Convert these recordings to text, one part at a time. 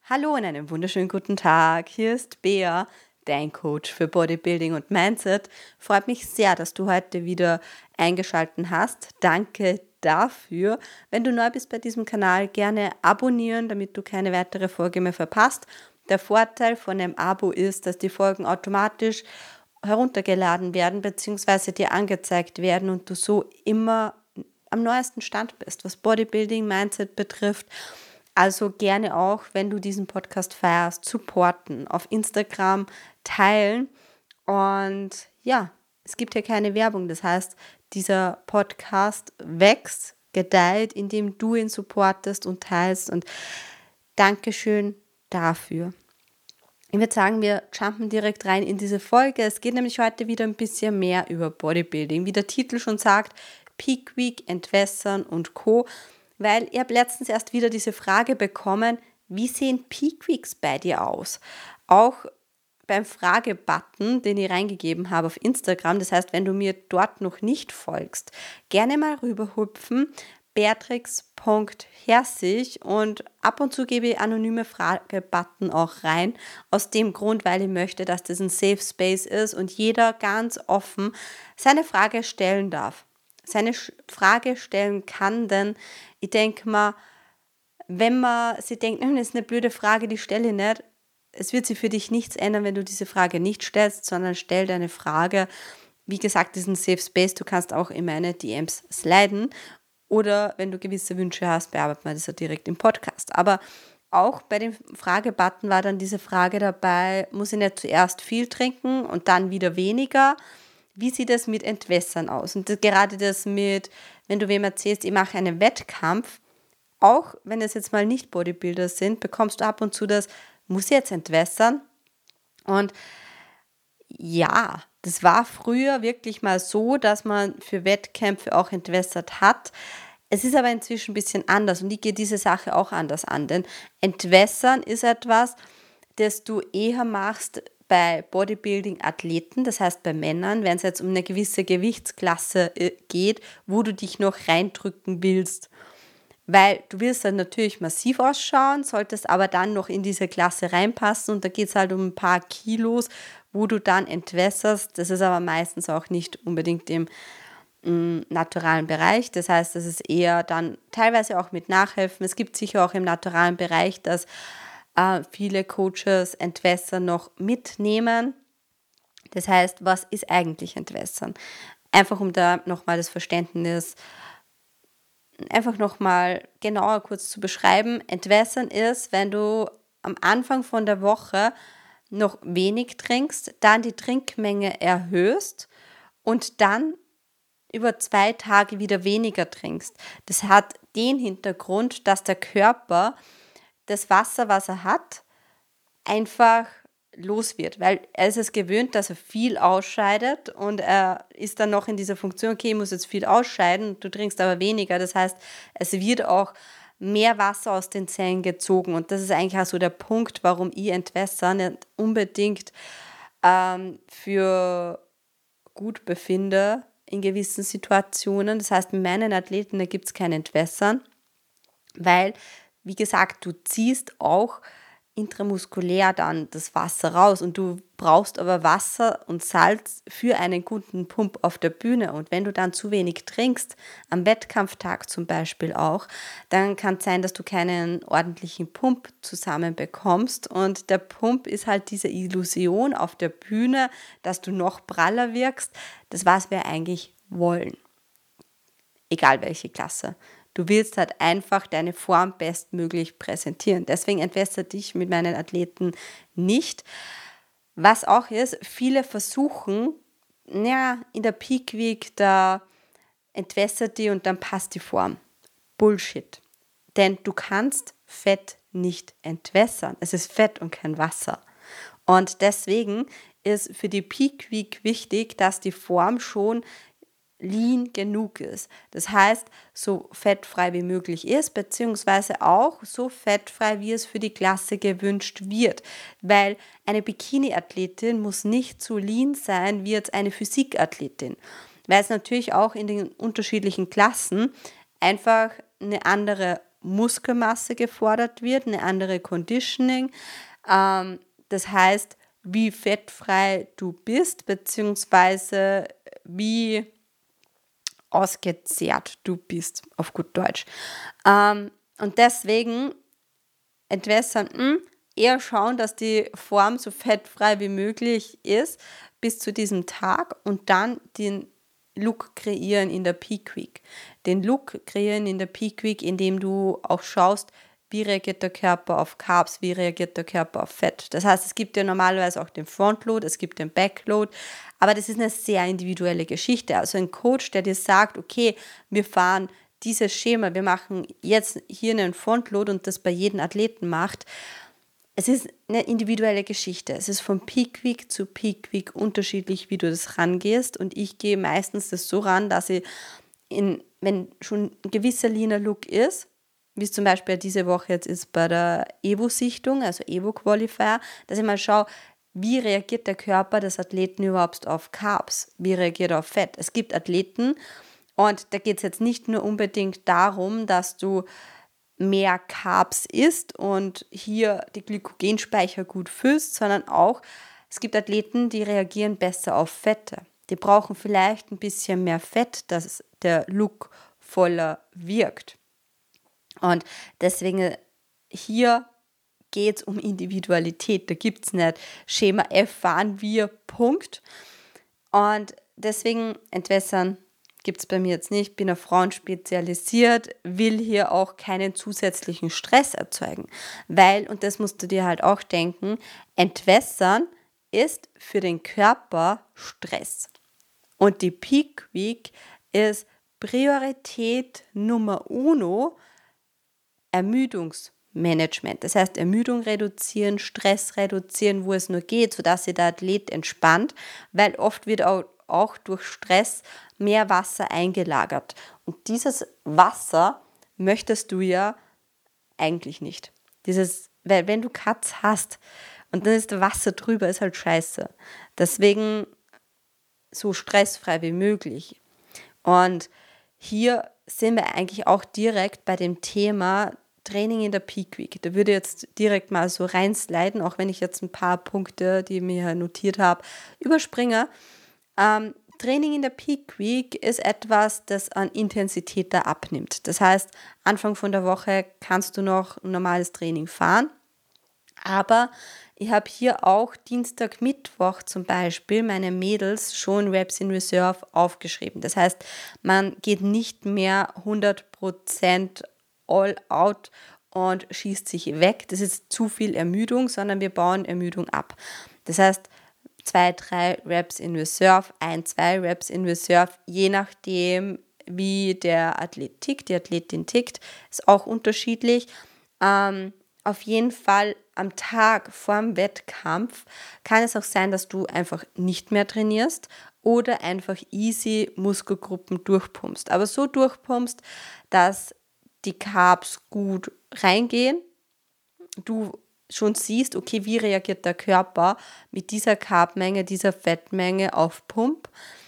Hallo und einen wunderschönen guten Tag. Hier ist Bea, dein Coach für Bodybuilding und Mindset. Freut mich sehr, dass du heute wieder eingeschaltet hast. Danke dafür. Wenn du neu bist bei diesem Kanal, gerne abonnieren, damit du keine weitere Folge mehr verpasst. Der Vorteil von einem Abo ist, dass die Folgen automatisch heruntergeladen werden bzw. dir angezeigt werden und du so immer am neuesten Stand bist, was Bodybuilding, Mindset betrifft. Also gerne auch, wenn du diesen Podcast feierst, supporten, auf Instagram teilen. Und ja, es gibt hier keine Werbung. Das heißt, dieser Podcast wächst, gedeiht, indem du ihn supportest und teilst. Und Dankeschön dafür. Ich würde sagen, wir jumpen direkt rein in diese Folge. Es geht nämlich heute wieder ein bisschen mehr über Bodybuilding. Wie der Titel schon sagt, Peak Week, Entwässern und Co., weil ich habe letztens erst wieder diese Frage bekommen, wie sehen Peak Weeks bei dir aus? Auch beim Fragebutton, den ich reingegeben habe auf Instagram, das heißt, wenn du mir dort noch nicht folgst, gerne mal rüberhüpfen, beatrix.herzig, und ab und zu gebe ich anonyme Fragebutton auch rein, aus dem Grund, weil ich möchte, dass das ein Safe Space ist und jeder ganz offen seine Frage stellen darf. Seine Frage stellen kann, denn ich denke mal, wenn man sich denkt, das ist eine blöde Frage, die stelle ich nicht, es wird sich für dich nichts ändern, wenn du diese Frage nicht stellst, sondern stell deine Frage. Wie gesagt, diesen Safe Space, du kannst auch in meine DMs sliden oder wenn du gewisse Wünsche hast, bearbeiten wir das ja direkt im Podcast. Aber auch bei dem Fragebutton war dann diese Frage dabei, muss ich nicht zuerst viel trinken und dann wieder weniger? Wie sieht es mit Entwässern aus? Und gerade das mit, wenn du wem erzählst, ich mache einen Wettkampf, auch wenn es jetzt mal nicht Bodybuilder sind, bekommst du ab und zu das, muss ich jetzt entwässern? Und ja, das war früher wirklich mal so, dass man für Wettkämpfe auch entwässert hat. Es ist aber inzwischen ein bisschen anders und ich gehe diese Sache auch anders an, denn Entwässern ist etwas, das du eher machst bei Bodybuilding-Athleten, das heißt bei Männern, wenn es jetzt um eine gewisse Gewichtsklasse geht, wo du dich noch reindrücken willst. Weil du willst dann natürlich massiv ausschauen, solltest aber dann noch in diese Klasse reinpassen und da geht es halt um ein paar Kilos, wo du dann entwässerst. Das ist aber meistens auch nicht unbedingt im naturalen Bereich. Das heißt, das ist eher dann teilweise auch mit Nachhelfen. Es gibt sicher auch im naturalen Bereich, dass viele Coaches Entwässern noch mitnehmen. Das heißt, was ist eigentlich Entwässern? Einfach um da nochmal das Verständnis einfach nochmal genauer kurz zu beschreiben. Entwässern ist, wenn du am Anfang von der Woche noch wenig trinkst, dann die Trinkmenge erhöhst und dann über 2 Tage wieder weniger trinkst. Das hat den Hintergrund, dass der Körper das Wasser, was er hat, einfach los wird, weil er ist es gewöhnt, dass er viel ausscheidet und er ist dann noch in dieser Funktion, okay, ich muss jetzt viel ausscheiden, du trinkst aber weniger, das heißt, es wird auch mehr Wasser aus den Zellen gezogen und das ist eigentlich auch so der Punkt, warum ich Entwässer nicht unbedingt für gut befinde in gewissen Situationen. Das heißt, mit meinen Athleten, da gibt es kein Entwässern, weil, wie gesagt, du ziehst auch intramuskulär dann das Wasser raus und du brauchst aber Wasser und Salz für einen guten Pump auf der Bühne und wenn du dann zu wenig trinkst, am Wettkampftag zum Beispiel auch, dann kann es sein, dass du keinen ordentlichen Pump zusammenbekommst und der Pump ist halt diese Illusion auf der Bühne, dass du noch praller wirkst, das was wir eigentlich wollen, egal welche Klasse. Du willst halt einfach deine Form bestmöglich präsentieren. Deswegen entwässere dich mit meinen Athleten nicht. Was auch ist, viele versuchen, in der Peak Week, da entwässert die und dann passt die Form. Bullshit. Denn du kannst Fett nicht entwässern. Es ist Fett und kein Wasser. Und deswegen ist für die Peak Week wichtig, dass die Form schon lean genug ist. Das heißt, so fettfrei wie möglich ist, beziehungsweise auch so fettfrei, wie es für die Klasse gewünscht wird. Weil eine Bikini-Athletin muss nicht so lean sein wie jetzt eine Physikathletin. Weil es natürlich auch in den unterschiedlichen Klassen einfach eine andere Muskelmasse gefordert wird, eine andere Conditioning. Das heißt, wie fettfrei du bist, beziehungsweise wie ausgezehrt du bist, auf gut Deutsch. Und deswegen entwässern, eher schauen, dass die Form so fettfrei wie möglich ist bis zu diesem Tag und dann den Look kreieren in der Peak Week. Den Look kreieren in der Peak Week, indem du auch schaust, wie reagiert der Körper auf Carbs, wie reagiert der Körper auf Fett. Das heißt, es gibt ja normalerweise auch den Frontload, es gibt den Backload, aber das ist eine sehr individuelle Geschichte. Also ein Coach, der dir sagt, okay, wir fahren dieses Schema, wir machen jetzt hier einen Frontload und das bei jedem Athleten macht, es ist eine individuelle Geschichte. Es ist von Peak Week zu Peak Week unterschiedlich, wie du das rangehst. Und ich gehe meistens das so ran, dass ich, wenn schon ein gewisser Leaner Look ist, wie es zum Beispiel diese Woche jetzt ist bei der Evo-Sichtung, also Evo-Qualifier, dass ich mal schaue, wie reagiert der Körper des Athleten überhaupt auf Carbs? Wie reagiert er auf Fett? Es gibt Athleten, und da geht es jetzt nicht nur unbedingt darum, dass du mehr Carbs isst und hier die Glykogenspeicher gut füllst, sondern auch, es gibt Athleten, die reagieren besser auf Fette. Die brauchen vielleicht ein bisschen mehr Fett, dass der Look voller wirkt. Und deswegen hier geht es um Individualität. Da gibt es nicht Schema F fahren wir, Punkt. Und deswegen entwässern gibt es bei mir jetzt nicht. Bin auf Frauen spezialisiert, will hier auch keinen zusätzlichen Stress erzeugen. Weil, und das musst du dir halt auch denken, entwässern ist für den Körper Stress. Und die Peak Week ist Priorität Nummer uno, Ermüdungsmanagement. Das heißt, Ermüdung reduzieren, Stress reduzieren, wo es nur geht, sodass sich der Athlet entspannt, weil oft wird auch durch Stress mehr Wasser eingelagert. Und dieses Wasser möchtest du ja eigentlich nicht. Weil wenn du Cuts hast und dann ist da Wasser drüber, ist halt scheiße. Deswegen so stressfrei wie möglich. Und hier sind wir eigentlich auch direkt bei dem Thema Training in der Peak Week. Da würde ich jetzt direkt mal so reinsliden, auch wenn ich jetzt ein paar Punkte, die ich mir notiert habe, überspringe. Training in der Peak Week ist etwas, das an Intensität da abnimmt. Das heißt, Anfang von der Woche kannst du noch ein normales Training fahren, aber ich habe hier auch Dienstag, Mittwoch zum Beispiel meine Mädels schon Reps in Reserve aufgeschrieben. Das heißt, man geht nicht mehr 100% all out und schießt sich weg. Das ist zu viel Ermüdung, sondern wir bauen Ermüdung ab. Das heißt, 2, 3 Reps in Reserve, 1, 2 Reps in Reserve, je nachdem, wie der Athlet tickt, die Athletin tickt, ist auch unterschiedlich. Auf jeden Fall am Tag vorm Wettkampf kann es auch sein, dass du einfach nicht mehr trainierst oder einfach easy Muskelgruppen durchpumpst. Aber so durchpumpst, dass die Carbs gut reingehen, du schon siehst, okay, wie reagiert der Körper mit dieser Carbmenge, dieser Fettmenge auf Pump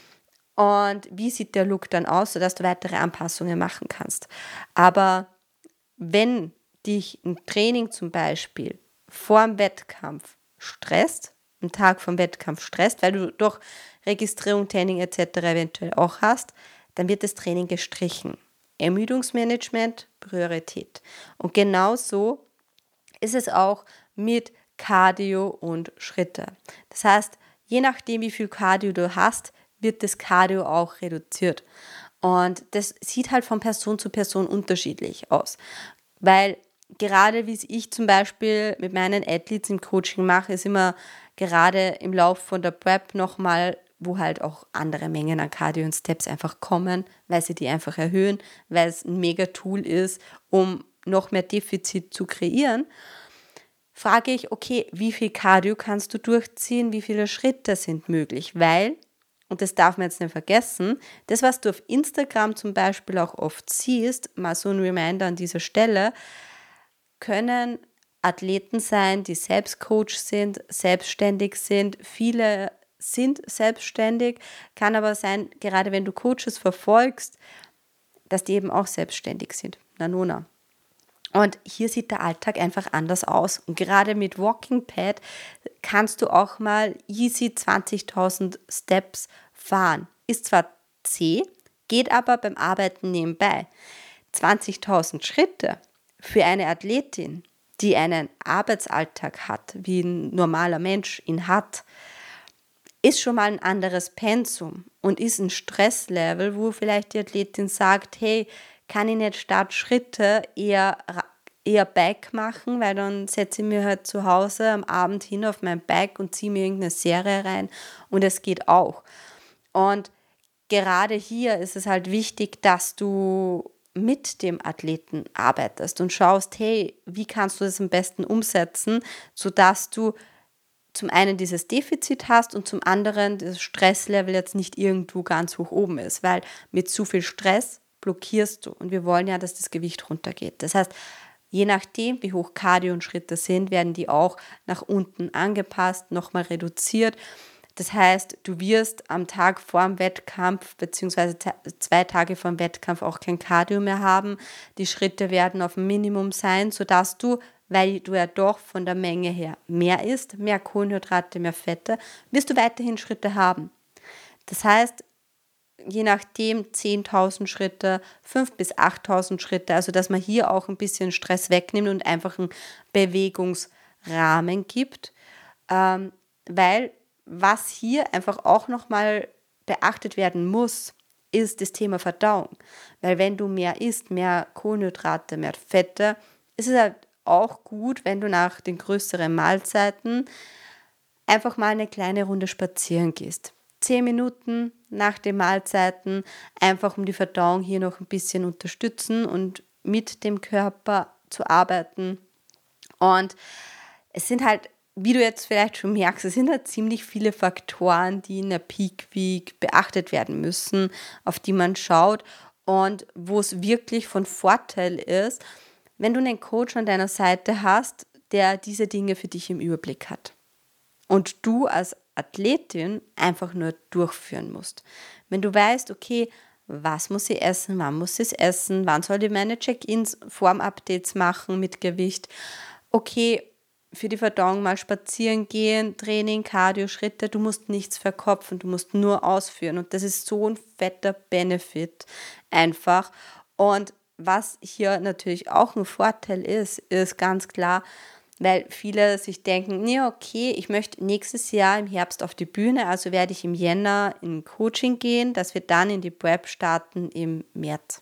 und wie sieht der Look dann aus, sodass du weitere Anpassungen machen kannst. Aber wenn dich ein Training zum Beispiel vor dem Wettkampf stresst, einen Tag vom Wettkampf stresst, weil du doch Registrierung, Training etc. eventuell auch hast, dann wird das Training gestrichen. Ermüdungsmanagement, Priorität. Und genauso ist es auch mit Cardio und Schritte. Das heißt, je nachdem, wie viel Cardio du hast, wird das Cardio auch reduziert. Und das sieht halt von Person zu Person unterschiedlich aus. Weil gerade wie ich zum Beispiel mit meinen Athletes im Coaching mache, ist immer gerade im Lauf von der Prep nochmal, wo halt auch andere Mengen an Cardio und Steps einfach kommen, weil sie die einfach erhöhen, weil es ein mega Tool ist, um noch mehr Defizit zu kreieren, frage ich, okay, wie viel Cardio kannst du durchziehen, wie viele Schritte sind möglich, weil, und das darf man jetzt nicht vergessen, das, was du auf Instagram zum Beispiel auch oft siehst, mal so ein Reminder an dieser Stelle, können Athleten sein, die selbst Coach sind, selbstständig sind, viele sind selbstständig, kann aber sein, gerade wenn du Coaches verfolgst, dass die eben auch selbstständig sind. Nanona. Und hier sieht der Alltag einfach anders aus. Und gerade mit Walking Pad kannst du auch mal easy 20.000 Steps fahren. Ist zwar zäh, geht aber beim Arbeiten nebenbei. 20.000 Schritte für eine Athletin, die einen Arbeitsalltag hat, wie ein normaler Mensch ihn hat, ist schon mal ein anderes Pensum und ist ein Stresslevel, wo vielleicht die Athletin sagt, hey, kann ich nicht statt Schritte eher Bike machen, weil dann setze ich mir halt zu Hause am Abend hin auf mein Bike und ziehe mir irgendeine Serie rein und es geht auch. Und gerade hier ist es halt wichtig, dass du mit dem Athleten arbeitest und schaust, hey, wie kannst du das am besten umsetzen, sodass du zum einen dieses Defizit hast und zum anderen das Stresslevel jetzt nicht irgendwo ganz hoch oben ist, weil mit zu viel Stress blockierst du und wir wollen ja, dass das Gewicht runtergeht. Das heißt, je nachdem, wie hoch Cardio und Schritte sind, werden die auch nach unten angepasst, nochmal reduziert. Das heißt, du wirst am Tag vor dem Wettkampf bzw. 2 Tage vor dem Wettkampf auch kein Cardio mehr haben. Die Schritte werden auf dem Minimum sein, sodass du, weil du ja doch von der Menge her mehr isst, mehr Kohlenhydrate, mehr Fette, wirst du weiterhin Schritte haben. Das heißt, je nachdem 10.000 Schritte, 5.000 bis 8.000 Schritte, also dass man hier auch ein bisschen Stress wegnimmt und einfach einen Bewegungsrahmen gibt, weil was hier einfach auch nochmal beachtet werden muss, ist das Thema Verdauung. Weil wenn du mehr isst, mehr Kohlenhydrate, mehr Fette, ist es halt auch gut, wenn du nach den größeren Mahlzeiten einfach mal eine kleine Runde spazieren gehst. 10 Minuten nach den Mahlzeiten, einfach um die Verdauung hier noch ein bisschen unterstützen und mit dem Körper zu arbeiten. Und es sind halt, wie du jetzt vielleicht schon merkst, es sind halt ziemlich viele Faktoren, die in der Peak Week beachtet werden müssen, auf die man schaut und wo es wirklich von Vorteil ist, wenn du einen Coach an deiner Seite hast, der diese Dinge für dich im Überblick hat. Und du als Athletin einfach nur durchführen musst. Wenn du weißt, okay, was muss ich essen, wann muss ich es essen, wann soll ich meine Check-ins, Form-Updates machen mit Gewicht, okay, für die Verdauung mal spazieren gehen, Training, Cardio, Schritte, du musst nichts verkopfen, du musst nur ausführen und das ist so ein fetter Benefit einfach. Und was hier natürlich auch ein Vorteil ist ganz klar, weil viele sich denken, ja okay, ich möchte nächstes Jahr im Herbst auf die Bühne, also werde ich im Jänner in Coaching gehen, dass wir dann in die Prep starten im März.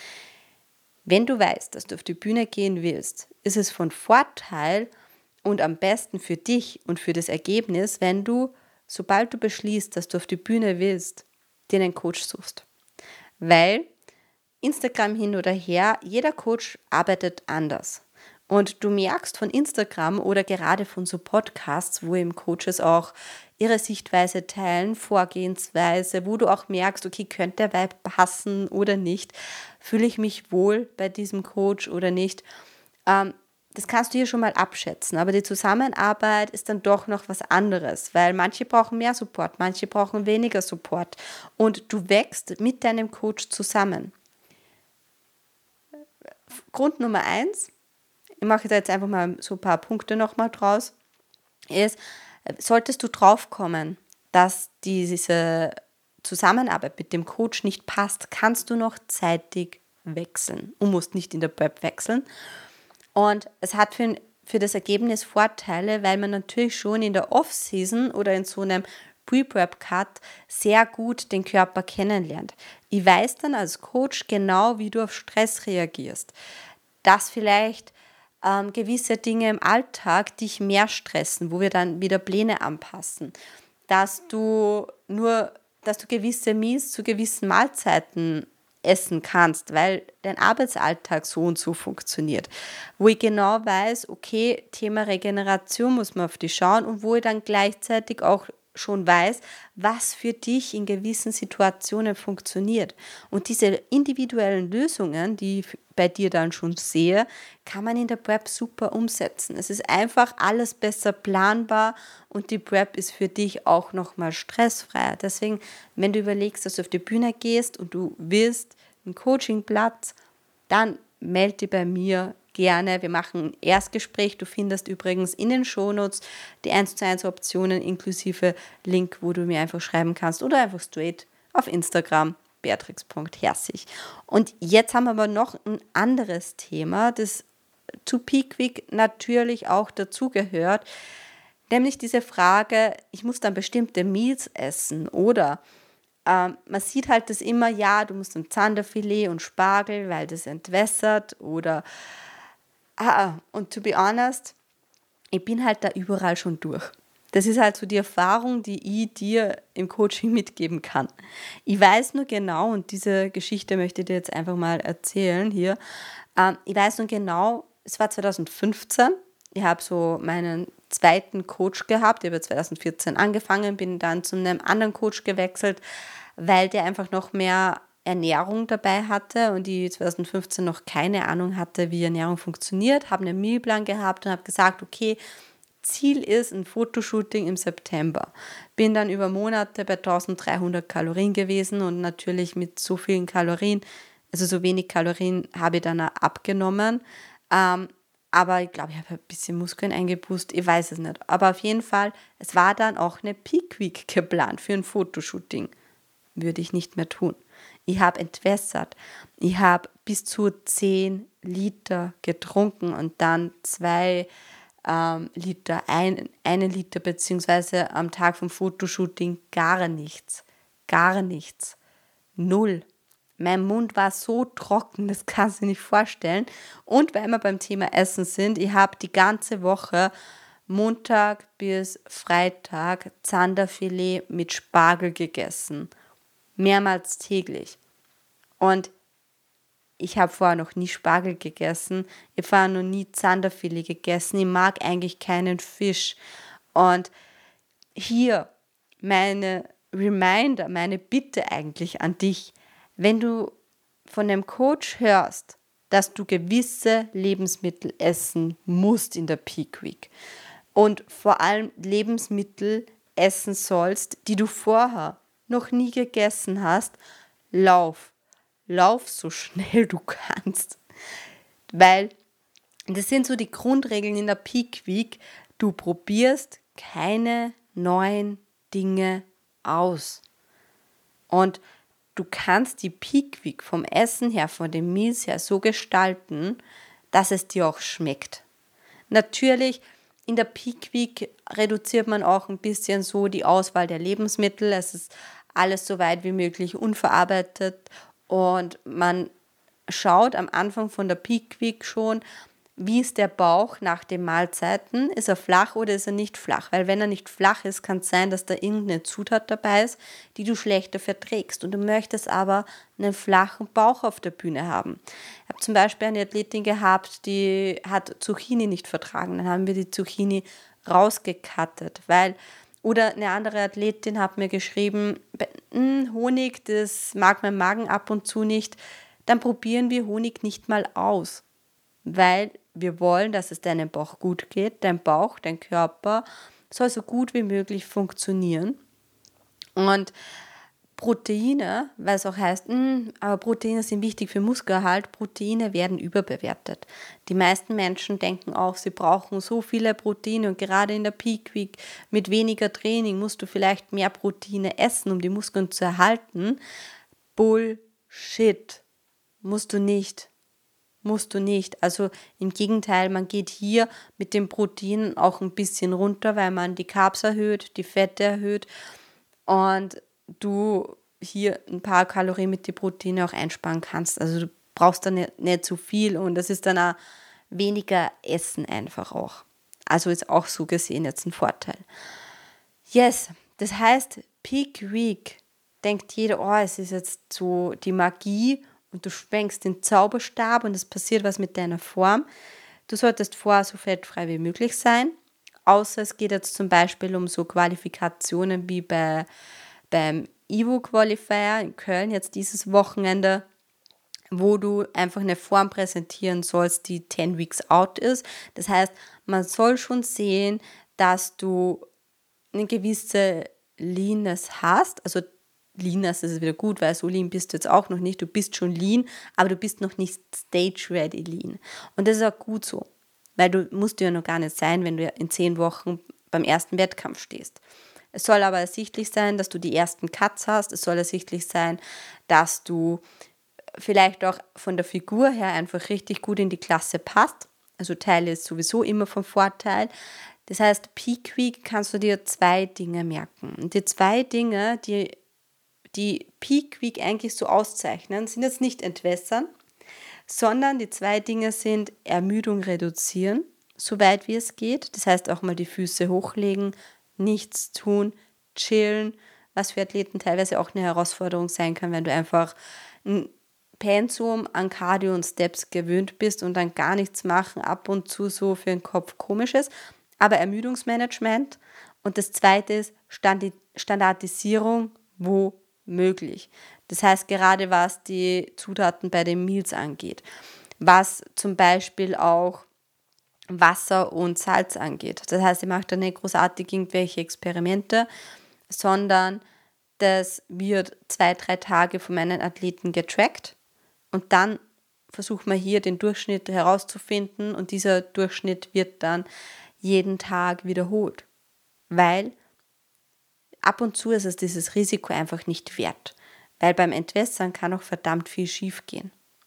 Wenn du weißt, dass du auf die Bühne gehen willst, ist es von Vorteil und am besten für dich und für das Ergebnis, wenn du, sobald du beschließt, dass du auf die Bühne willst, dir einen Coach suchst. Weil Instagram hin oder her, jeder Coach arbeitet anders. Und du merkst von Instagram oder gerade von so Podcasts, wo eben Coaches auch ihre Sichtweise teilen, Vorgehensweise, wo du auch merkst, okay, könnte der Vibe passen oder nicht, fühle ich mich wohl bei diesem Coach oder nicht. Das kannst du hier schon mal abschätzen, aber die Zusammenarbeit ist dann doch noch was anderes, weil manche brauchen mehr Support, manche brauchen weniger Support und du wächst mit deinem Coach zusammen. Grund Nummer 1, ich mache da jetzt einfach mal so ein paar Punkte nochmal draus, ist, solltest du draufkommen, dass diese Zusammenarbeit mit dem Coach nicht passt, kannst du noch zeitig wechseln und musst nicht in der Prep wechseln. Und es hat für das Ergebnis Vorteile, weil man natürlich schon in der Off-Season oder in so einem Pre-Prep-Cut sehr gut den Körper kennenlernt. Ich weiß dann als Coach genau, wie du auf Stress reagierst. Dass vielleicht gewisse Dinge im Alltag dich mehr stressen, wo wir dann wieder Pläne anpassen. Dass du gewisse Meals zu gewissen Mahlzeiten essen kannst, weil dein Arbeitsalltag so und so funktioniert. Wo ich genau weiß, okay, Thema Regeneration muss man auf die schauen und wo ich dann gleichzeitig auch schon weiß, was für dich in gewissen Situationen funktioniert. Und diese individuellen Lösungen, die ich bei dir dann schon sehe, kann man in der Prep super umsetzen. Es ist einfach alles besser planbar und die Prep ist für dich auch nochmal stressfreier. Deswegen, wenn du überlegst, dass du auf die Bühne gehst und du willst einen Coachingplatz, dann melde dich bei mir. gerne. Wir machen ein Erstgespräch. Du findest übrigens in den Shownotes die 1:1 Optionen inklusive Link, wo du mir einfach schreiben kannst oder einfach straight auf Instagram beatrix.herzig. Und jetzt haben wir aber noch ein anderes Thema, das zu Peak Week natürlich auch dazugehört, nämlich diese Frage, ich muss dann bestimmte Meals essen oder man sieht halt das immer, ja, du musst ein Zanderfilet und Spargel, weil das entwässert oder, und to be honest, ich bin halt da überall schon durch. Das ist halt so die Erfahrung, die ich dir im Coaching mitgeben kann. Ich weiß nur genau, und diese Geschichte möchte ich dir jetzt einfach mal erzählen hier, ich weiß nur genau, es war 2015, ich habe so meinen zweiten Coach gehabt, ich habe 2014 angefangen, bin dann zu einem anderen Coach gewechselt, weil der einfach noch mehr Ernährung dabei hatte und ich 2015 noch keine Ahnung hatte, wie Ernährung funktioniert, habe einen Mealplan gehabt und habe gesagt, okay, Ziel ist ein Fotoshooting im September. Bin dann über Monate bei 1300 Kalorien gewesen und natürlich mit so vielen Kalorien, also so wenig Kalorien habe ich dann auch abgenommen. Aber ich glaube, ich habe ein bisschen Muskeln eingeboost, ich weiß es nicht. Aber auf jeden Fall, es war dann auch eine Peak Week geplant für ein Fotoshooting. Würde ich nicht mehr tun. Ich habe entwässert. Ich habe bis zu 10 Liter getrunken und dann 2 Liter, einen Liter, beziehungsweise am Tag vom Fotoshooting gar nichts. Gar nichts. Null. Mein Mund war so trocken, das kannst du dir nicht vorstellen. Und weil wir beim Thema Essen sind, ich habe die ganze Woche Montag bis Freitag Zanderfilet mit Spargel gegessen. Mehrmals täglich. Und ich habe vorher noch nie Spargel gegessen. Ich habe vorher noch nie Zanderfilet gegessen. Ich mag eigentlich keinen Fisch. Und hier meine Reminder, meine Bitte eigentlich an dich, wenn du von dem Coach hörst, dass du gewisse Lebensmittel essen musst in der Peak Week und vor allem Lebensmittel essen sollst, die du vorher noch nie gegessen hast, lauf so schnell du kannst, weil das sind so die Grundregeln in der Peak Week. Du probierst keine neuen Dinge aus. Und du kannst die Peak Week vom Essen her, von den Meals her so gestalten, dass es dir auch schmeckt. Natürlich, in der Peak Week reduziert man auch ein bisschen so die Auswahl der Lebensmittel. Es ist alles so weit wie möglich unverarbeitet und man schaut am Anfang von der Peak Week schon, wie ist der Bauch nach den Mahlzeiten? Ist er flach oder ist er nicht flach? Weil wenn er nicht flach ist, kann es sein, dass da irgendeine Zutat dabei ist, die du schlechter verträgst. Und du möchtest aber einen flachen Bauch auf der Bühne haben. Ich habe zum Beispiel eine Athletin gehabt, die hat Zucchini nicht vertragen. Dann haben wir die Zucchini rausgekattet, oder eine andere Athletin hat mir geschrieben, Honig, das mag mein Magen ab und zu nicht. Dann probieren wir Honig nicht mal aus, weil wir wollen, dass es deinem Bauch gut geht. Dein Bauch, dein Körper soll so gut wie möglich funktionieren. Und Proteine, weil es auch heißt, aber Proteine sind wichtig für Muskelerhalt, Proteine werden überbewertet. Die meisten Menschen denken auch, sie brauchen so viele Proteine und gerade in der Peak Week mit weniger Training musst du vielleicht mehr Proteine essen, um die Muskeln zu erhalten. Bullshit. Musst du nicht. Also im Gegenteil, man geht hier mit den Proteinen auch ein bisschen runter, weil man die Carbs erhöht, die Fette erhöht und du hier ein paar Kalorien mit den Proteinen auch einsparen kannst. Also du brauchst dann nicht zu viel und das ist dann auch weniger Essen einfach auch. Also ist auch so gesehen jetzt ein Vorteil. Yes, das heißt, Peak Week denkt jeder, es ist jetzt so die Magie und du schwenkst den Zauberstab und es passiert was mit deiner Form. Du solltest vorher so fettfrei wie möglich sein, außer es geht jetzt zum Beispiel um so Qualifikationen wie beim Evo Qualifier in Köln jetzt dieses Wochenende, wo du einfach eine Form präsentieren sollst, die 10 Weeks out ist. Das heißt, man soll schon sehen, dass du eine gewisse Leanness hast, also lean hast, ist es wieder gut, weil so lean bist du jetzt auch noch nicht. Du bist schon lean, aber du bist noch nicht stage-ready lean. Und das ist auch gut so, weil du musst ja noch gar nicht sein, wenn du in 10 Wochen beim ersten Wettkampf stehst. Es soll aber ersichtlich sein, dass du die ersten Cuts hast. Es soll ersichtlich sein, dass du vielleicht auch von der Figur her einfach richtig gut in die Klasse passt. Also Teile ist sowieso immer von Vorteil. Das heißt, Peak Week kannst du dir 2 Dinge merken. Und die 2 Dinge, die Peak Week eigentlich so auszeichnen, sind jetzt nicht entwässern, sondern die 2 Dinge sind Ermüdung reduzieren, soweit wie es geht. Das heißt auch mal die Füße hochlegen, nichts tun, chillen, was für Athleten teilweise auch eine Herausforderung sein kann, wenn du einfach ein Pensum an Cardio und Steps gewöhnt bist und dann gar nichts machen, ab und zu so für den Kopf komisch ist. Aber Ermüdungsmanagement. Und das zweite ist Standardisierung, wo möglich. Das heißt, gerade was die Zutaten bei den Meals angeht, was zum Beispiel auch Wasser und Salz angeht. Das heißt, ich mache da nicht großartig irgendwelche Experimente, sondern das wird 2-3 Tage von meinen Athleten getrackt und dann versucht man hier den Durchschnitt herauszufinden und dieser Durchschnitt wird dann jeden Tag wiederholt, weil ab und zu ist es dieses Risiko einfach nicht wert, weil beim Entwässern kann auch verdammt viel schief gehen.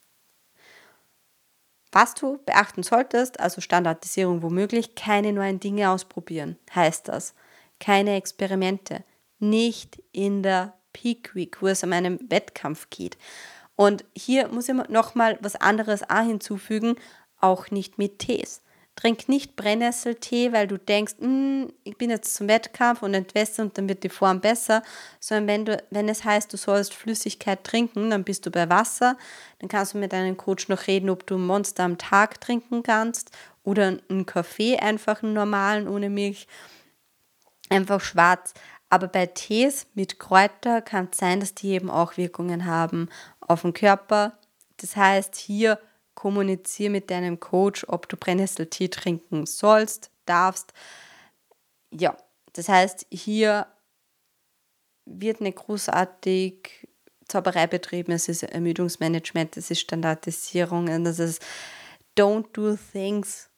Was du beachten solltest, also Standardisierung womöglich, keine neuen Dinge ausprobieren, heißt das. Keine Experimente, nicht in der Peak Week, wo es an einem Wettkampf geht. Und hier muss ich nochmal was anderes auch hinzufügen, auch nicht mit Tees. Trink nicht Brennnesseltee, weil du denkst, ich bin jetzt zum Wettkampf und entwässer und dann wird die Form besser, sondern wenn es heißt, du sollst Flüssigkeit trinken, dann bist du bei Wasser, dann kannst du mit deinem Coach noch reden, ob du ein Monster am Tag trinken kannst oder einen Kaffee, einfach einen normalen, ohne Milch, einfach schwarz. Aber bei Tees mit Kräuter kann es sein, dass die eben auch Wirkungen haben auf den Körper. Das heißt, hier kommuniziere mit deinem Coach, ob du Brennnesseltee trinken sollst, darfst. Ja, das heißt, hier wird nicht großartig Zauberei betrieben, es ist Ermüdungsmanagement, es ist Standardisierung und es ist don't do things,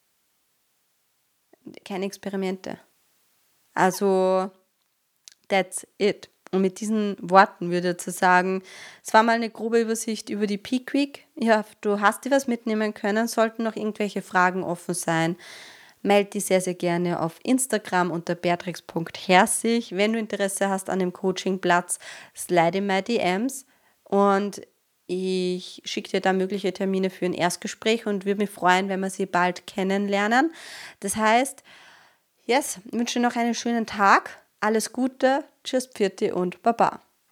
keine Experimente. Also, that's it. Und mit diesen Worten würde ich sagen, es war mal eine grobe Übersicht über die Peak Week. Ich hoffe, du hast dir was mitnehmen können. Sollten noch irgendwelche Fragen offen sein, melde dich sehr, sehr gerne auf Instagram unter beatrix.herzig. Wenn du Interesse hast an dem Coachingplatz, slide in meine DMs und ich schicke dir da mögliche Termine für ein Erstgespräch und würde mich freuen, wenn wir sie bald kennenlernen. Das heißt, ich wünsche dir noch einen schönen Tag. Alles Gute, tschüss, Pfiat und Baba.